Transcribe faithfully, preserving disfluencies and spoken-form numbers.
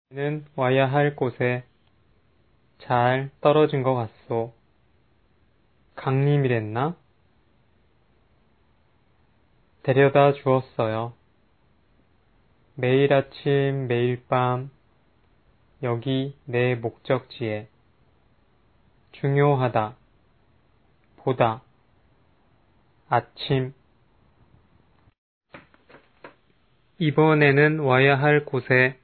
는 와야 할 곳에 잘 떨어진 것 같소. 강림이랬나? 데려다 주었어요. 매일 아침 매일 밤 여기 내 목적지에. 중요하다. 보다. 아침. 이번에는 와야 할 곳에